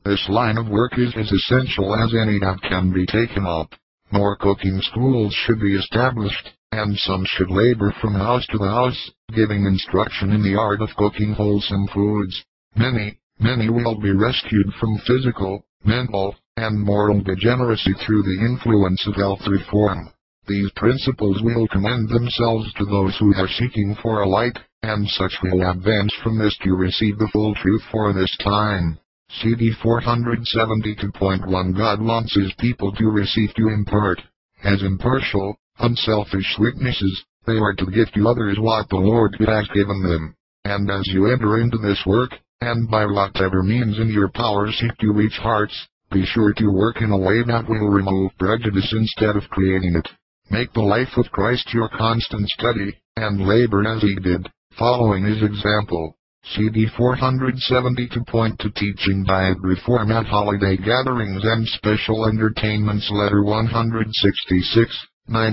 This line of work is as essential as any that can be taken up. More cooking schools should be established, and some should labor from house to house, giving instruction in the art of cooking wholesome foods. Many will be rescued from physical, mental, and moral degeneracy through the influence of health reform. These principles will commend themselves to those who are seeking for a light, and such will advance from this to receive the full truth for this time. CD 472.1 God wants His people to receive to impart. As impartial, unselfish witnesses, they are to give to others what the Lord has given them. And as you enter into this work, and by whatever means in your power seek to reach hearts, be sure to work in a way that will remove prejudice instead of creating it. Make the life of Christ your constant study, and labor as He did, following His example. CD 472.2 Teaching Diet Reform at Holiday Gatherings and Special Entertainments Letter 166,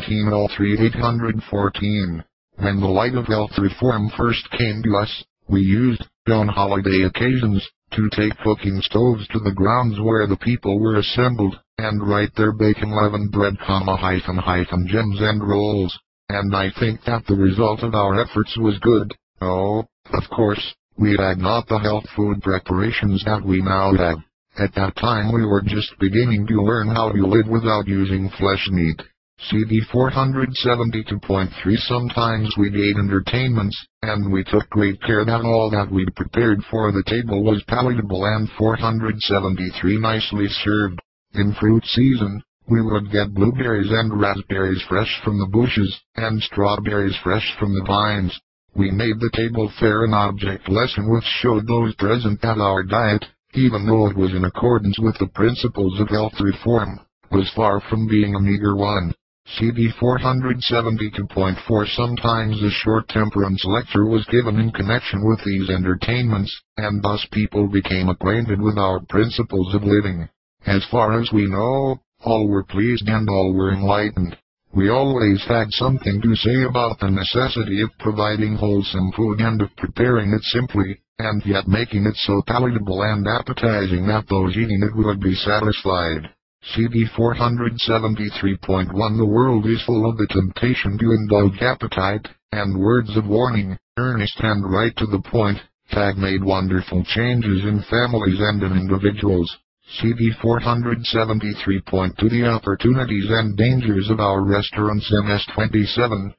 1903-814. When the light of health reform first came to us, we used, on holiday occasions, to take cooking stoves to the grounds where the people were assembled, and write their bacon-leavened bread, gems and rolls. And I think that the result of our efforts was good. Oh, of course, we had not the health food preparations that we now have. At that time we were just beginning to learn how to live without using flesh meat. CD 472.3 Sometimes we gave entertainments, and we took great care that all that we prepared for the table was palatable and 473 nicely served. In fruit season, we would get blueberries and raspberries fresh from the bushes, and strawberries fresh from the vines. We made the table fair, an object lesson which showed those present that our diet, even though it was in accordance with the principles of health reform, was far from being a meager one. CD 472.4 Sometimes a short temperance lecture was given in connection with these entertainments, and thus people became acquainted with our principles of living. As far as we know, all were pleased and all were enlightened. We always had something to say about the necessity of providing wholesome food and of preparing it simply, and yet making it so palatable and appetizing that those eating it would be satisfied. CD 473.1 The world is full of the temptation to indulge appetite, and words of warning, earnest and right to the point, have made wonderful changes in families and in individuals. CD 473.2 The opportunities and dangers of our restaurants. MS 27,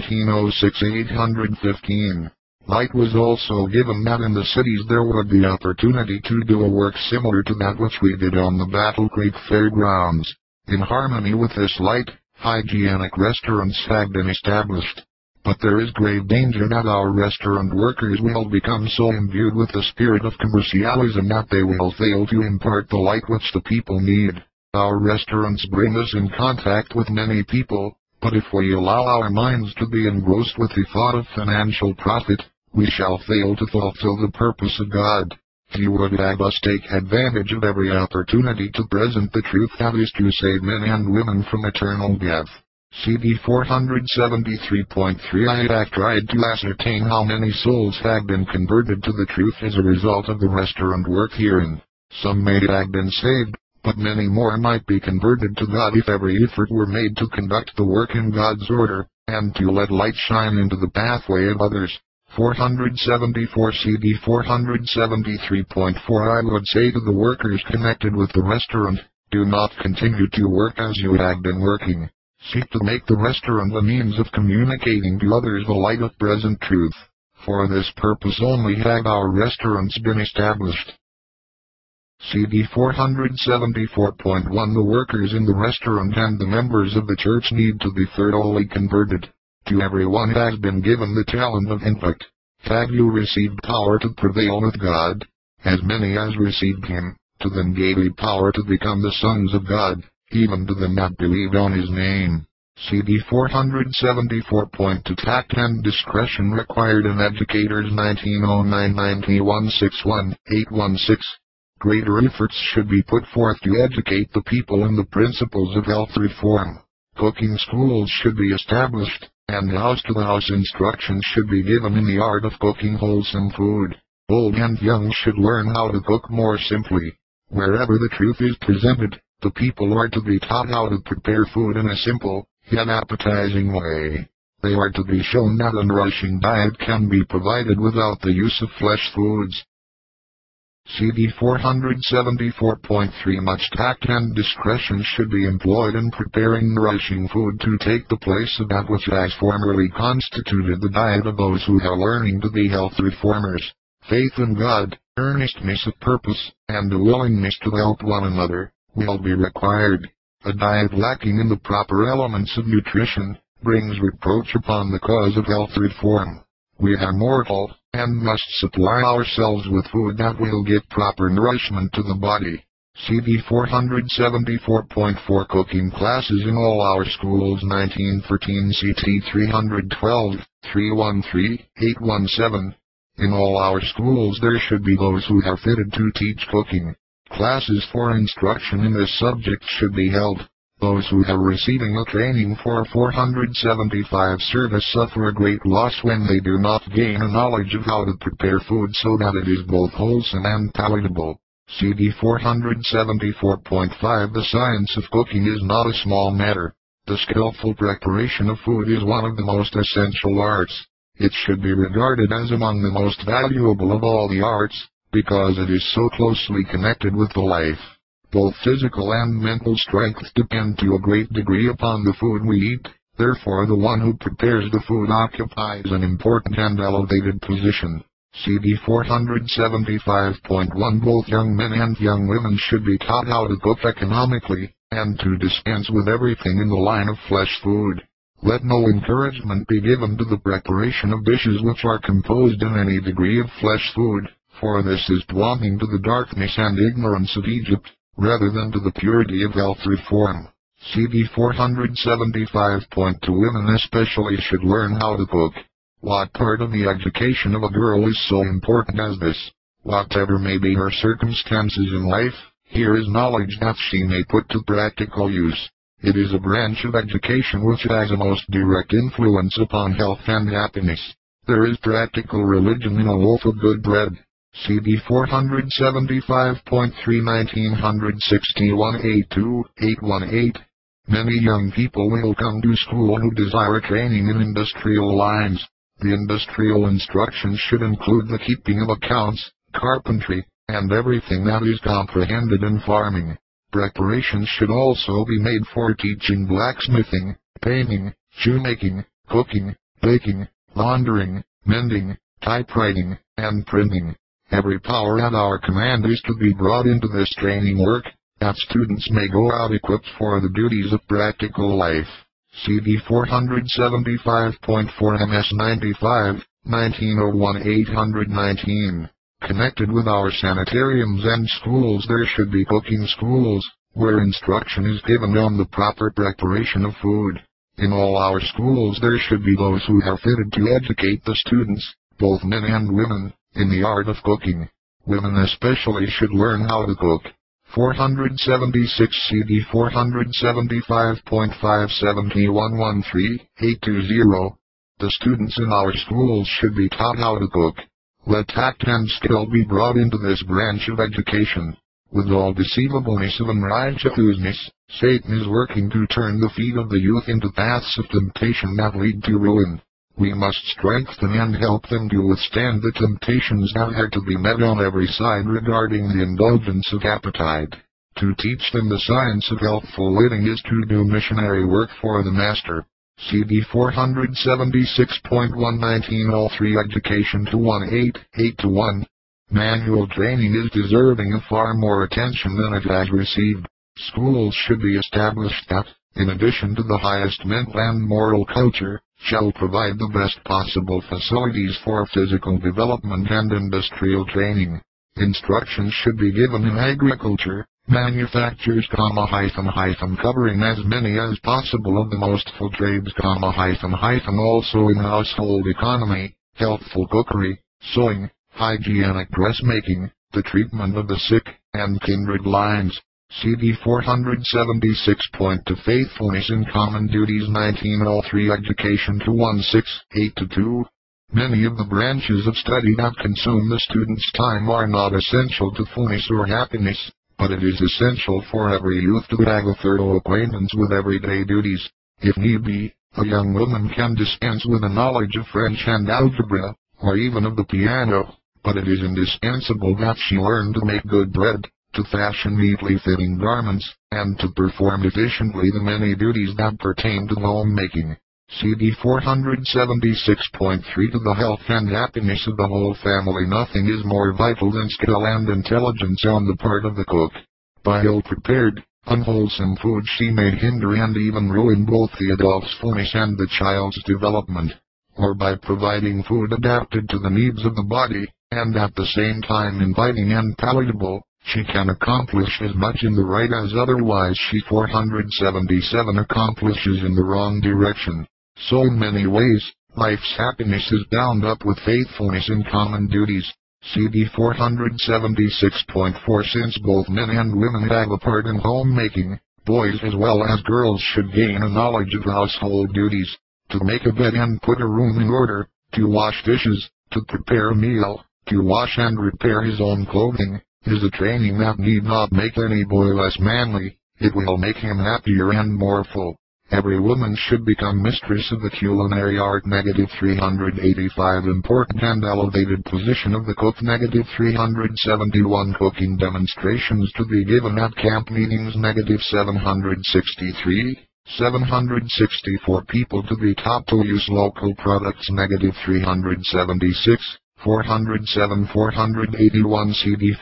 1906-815. Light was also given that in the cities there would be opportunity to do a work similar to that which we did on the Battle Creek Fairgrounds. In harmony with this light, hygienic restaurants have been established. But there is grave danger that our restaurant workers will become so imbued with the spirit of commercialism that they will fail to impart the light which the people need. Our restaurants bring us in contact with many people, but if we allow our minds to be engrossed with the thought of financial profit, we shall fail to fulfill the purpose of God. He would have us take advantage of every opportunity to present the truth, that is to save men and women from eternal death. CD 473.3 I have tried to ascertain how many souls have been converted to the truth as a result of the restaurant work herein. Some may have been saved, but many more might be converted to God if every effort were made to conduct the work in God's order, and to let light shine into the pathway of others. 474 CD 473.4 I would say to the workers connected with the restaurant, do not continue to work as you have been working. Seek to make the restaurant a means of communicating to others the light of present truth. For this purpose only have our restaurants been established. CD 474.1 The workers in the restaurant and the members of the church need to be thoroughly converted. To everyone has been given the talent of intellect. Have you received power to prevail with God? As many as received Him, to them gave He power to become the sons of God, even to them that believed on His name. CD 474.2 Tact and discretion required in educators. 1909-9161-816. Greater efforts should be put forth to educate the people in the principles of health reform. Cooking schools should be established, and house-to-house instruction should be given in the art of cooking wholesome food. Old and young should learn how to cook more simply. Wherever the truth is presented, the people are to be taught how to prepare food in a simple, yet appetizing way. They are to be shown that a nourishing diet can be provided without the use of flesh foods. CD 474.3 Much tact and discretion should be employed in preparing nourishing food to take the place of that which has formerly constituted the diet of those who are learning to be health reformers. Faith in God, earnestness of purpose, and a willingness to help one another will be required. A diet lacking in the proper elements of nutrition brings reproach upon the cause of health reform. We are mortal, and must supply ourselves with food that will give proper nourishment to the body. CD 474.4 Cooking classes in all our schools 1913 CT 312, 313, 817. In all our schools there should be those who are fitted to teach cooking. Classes for instruction in this subject should be held. Those who are receiving a training for 475 service suffer a great loss when they do not gain a knowledge of how to prepare food so that it is both wholesome and palatable. CD 474.5 The science of cooking is not a small matter. The skillful preparation of food is one of the most essential arts. It should be regarded as among the most valuable of all the arts, because it is so closely connected with the life. Both physical and mental strength depend to a great degree upon the food we eat, therefore the one who prepares the food occupies an important and elevated position. CD 475.1 Both young men and young women should be taught how to cook economically, and to dispense with everything in the line of flesh food. Let no encouragement be given to the preparation of dishes which are composed in any degree of flesh food, for this is belonging to the darkness and ignorance of Egypt, rather than to the purity of health reform. CD 475.2 Women especially should learn how to cook. What part of the education of a girl is so important as this? Whatever may be her circumstances in life, here is knowledge that she may put to practical use. It is a branch of education which has a most direct influence upon health and happiness. There is practical religion in a loaf of good bread. CD 475.3 1961 A2, 818. Many young people will come to school who desire training in industrial lines. The industrial instruction should include the keeping of accounts, carpentry, and everything that is comprehended in farming. Preparations should also be made for teaching blacksmithing, painting, shoemaking, cooking, baking, laundering, mending, typewriting, and printing. Every power at our command is to be brought into this training work, that students may go out equipped for the duties of practical life. CD 475.4 MS 95, 1901 819. Connected with our sanitariums and schools there should be cooking schools, where instruction is given on the proper preparation of food. In all our schools there should be those who are fitted to educate the students, both men and women, in the art of cooking. Women especially should learn how to cook. 476 CD 475.5 7113, 820. The students in our schools should be taught how to cook. Let tact and skill be brought into this branch of education. With all deceivableness of unrighteousness, Satan is working to turn the feet of the youth into paths of temptation that lead to ruin. We must strengthen and help them to withstand the temptations that are to be met on every side regarding the indulgence of appetite. To teach them the science of healthful living is to do missionary work for the Master. CD 476.119 All 3 Education to 188-1. Manual training is deserving of far more attention than it has received. Schools should be established that, in addition to the highest mental and moral culture, shall provide the best possible facilities for physical development and industrial training. Instruction should be given in agriculture, manufactures, covering as many as possible of the most full trades, also in household economy, healthful cookery, sewing, hygienic dressmaking, the treatment of the sick, and kindred lines. CD 476.2 Faithfulness in Common Duties 1903 Education to 168-2. Many of the branches of study that consume the student's time are not essential to fullness or happiness, but it is essential for every youth to have a thorough acquaintance with everyday duties. If need be, a young woman can dispense with a knowledge of French and algebra, or even of the piano, but it is indispensable that she learn to make good bread, to fashion neatly fitting garments, and to perform efficiently the many duties that pertain to homemaking. CD 476.3 To the health and happiness of the whole family. Nothing is more vital than skill and intelligence on the part of the cook. By ill-prepared, unwholesome food she may hinder and even ruin both the adult's fullness and the child's development. Or by providing food adapted to the needs of the body, and at the same time inviting and palatable, she can accomplish as much in the right as otherwise she 477 accomplishes in the wrong direction. So in many ways, life's happiness is bound up with faithfulness in common duties. CD 476.4 Since both men and women have a part in homemaking, boys as well as girls should gain a knowledge of household duties. To make a bed and put a room in order, to wash dishes, to prepare a meal, to wash and repair his own clothing, is a training that need not make any boy less manly. It will make him happier and more full. Every woman should become mistress of the culinary art. Negative 385 Important and elevated position of the cook. Negative 371 Cooking demonstrations to be given at camp meetings. Negative 763 764 People to be taught to use local products. Negative 376 407 481 CD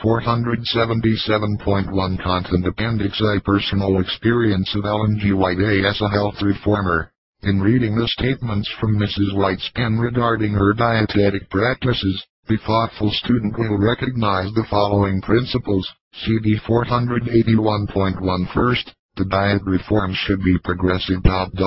477.1 Content Appendix I Personal experience of Ellen G. White as a health reformer. In reading the statements from Mrs. White's pen regarding her dietetic practices, the thoughtful student will recognize the following principles. CD 481.1 First, the diet reform should be progressive.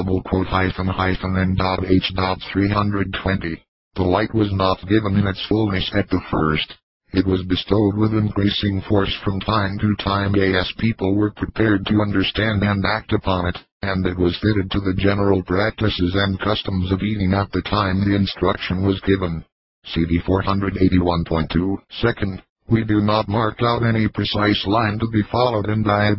N.H.320 The light was not given in its fullness at the first. It was bestowed with increasing force from time to time as people were prepared to understand and act upon it, and it was fitted to the general practices and customs of eating at the time the instruction was given. CD 481.2 Second, we do not mark out any precise line to be followed in diet.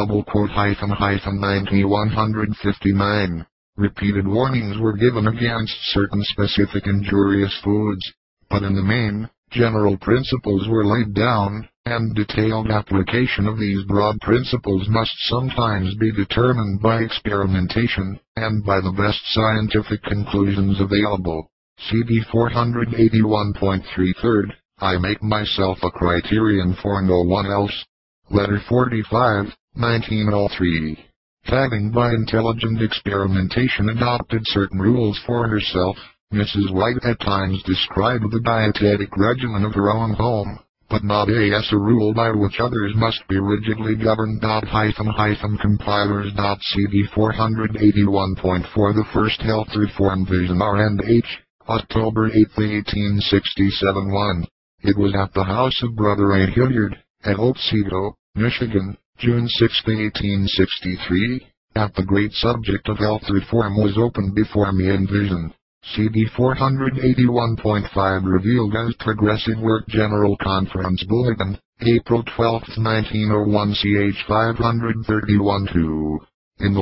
_90-159 Repeated warnings were given against certain specific injurious foods, but in the main, general principles were laid down, and detailed application of these broad principles must sometimes be determined by experimentation, and by the best scientific conclusions available. CD 481.3 Third, I make myself a criterion for no one else. Letter 45, 1903. Having by intelligent experimentation adopted certain rules for herself, Mrs. White at times described the dietetic regimen of her own home, but not as a rule by which others must be rigidly governed. Compilers. CD 481.4 The first health reform vision R&H, October 8, 1867 1. It was at the house of Brother A. Hilliard, at Otsego, Michigan, June 6, 1863, that the great subject of health reform was opened before me in vision. CD 481.5 Revealed as Progressive Work General Conference Bulletin, April 12, 1901 ch. 531-2.